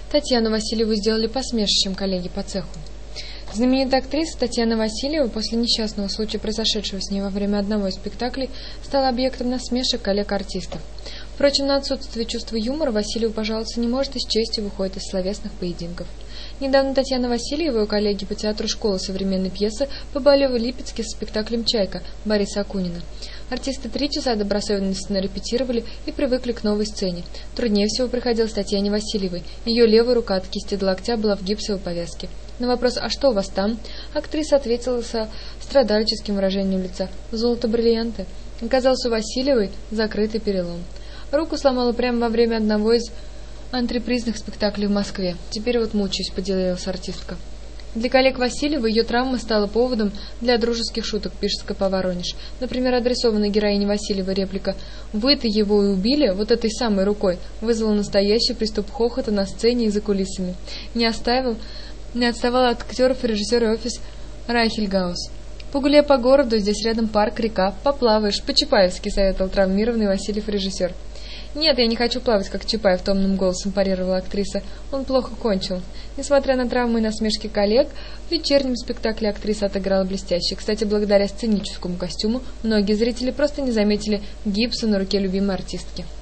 Татьяну Васильеву сделали посмешищем коллеги по цеху. Знаменитая актриса Татьяна Васильева после несчастного случая, произошедшего с ней во время одного из спектаклей, стала объектом насмешек коллег-артистов. Впрочем, на отсутствие чувства юмора Васильева пожаловаться не может и с честью выходит из словесных поединков. Недавно Татьяна Васильева и ее коллеги по театру «Школа современной пьесы» побывали в Липецке со спектаклем «Чайка» Бориса Акунина. Артисты 3 часа добросовестно репетировали и привыкли к новой сцене. Труднее всего приходилось Татьяне Васильевой. Ее левая рука от кисти до локтя была в гипсовой повязке. На вопрос «А что у вас там?» актриса ответила со страдальческим выражением лица: «Золото-бриллианты». Оказался у Васильевой закрытый перелом. Руку сломала прямо во время одного из антрепризных спектаклей в Москве. Теперь вот мучаюсь, поделилась артистка. Для коллег Васильевой ее травма стала поводом для дружеских шуток, пишет СКП «Воронеж». Например, адресованная героине Васильевой реплика «Вы-то его и убили вот этой самой рукой» вызвала настоящий приступ хохота на сцене и за кулисами. Не отставал от актеров и режиссера офис Райхельгаус. «Погуляй по городу, здесь рядом парк, река, поплаваешь, по-чапаевски», советовал травмированный Васильев режиссер. «Нет, я не хочу плавать, как Чапаев», — томным голосом парировала актриса. «Он плохо кончил». Несмотря на травмы и насмешки коллег, в вечернем спектакле актриса отыграла блестяще. Кстати, благодаря сценическому костюму многие зрители просто не заметили гипса на руке любимой артистки.